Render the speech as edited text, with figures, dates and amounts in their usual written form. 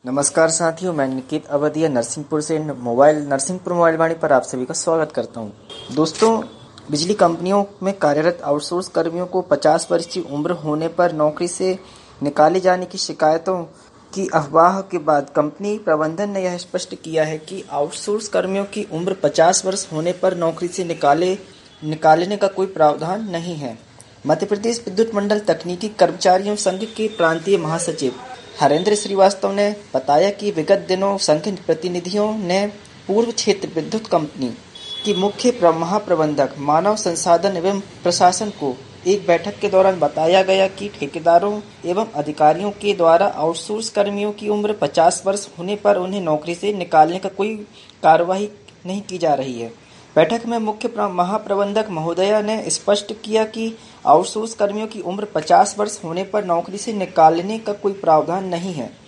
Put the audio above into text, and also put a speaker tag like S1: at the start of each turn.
S1: नमस्कार साथियों, मैं निकित अवधिया नरसिंहपुर से नरसिंहपुर मोबाइल वाणी पर आप सभी का स्वागत करता हूं। दोस्तों, बिजली कंपनियों में कार्यरत आउटसोर्स कर्मियों को 50 वर्ष की उम्र होने पर नौकरी से निकाले जाने की शिकायतों की अफवाह के बाद कंपनी प्रबंधन ने यह स्पष्ट किया है कि आउटसोर्स कर्मियों की उम्र 50 वर्ष होने पर नौकरी से निकालने का कोई प्रावधान नहीं है। मध्य प्रदेश विद्युत मंडल तकनीकी कर्मचारियों संघ के प्रांतीय महासचिव हरेंद्र श्रीवास्तव ने बताया कि विगत दिनों संघ प्रतिनिधियों ने पूर्व क्षेत्र विद्युत कंपनी की मुख्य महाप्रबंधक मानव संसाधन एवं प्रशासन को एक बैठक के दौरान बताया गया कि ठेकेदारों एवं अधिकारियों के द्वारा आउटसोर्स कर्मियों की उम्र 50 वर्ष होने पर उन्हें नौकरी से निकालने का कोई कार्यवाही नहीं की जा रही है। बैठक में मुख्य महाप्रबंधक महोदया ने स्पष्ट किया कि आउटसोर्स कर्मियों की उम्र 50 वर्ष होने पर नौकरी से निकालने का कोई प्रावधान नहीं है।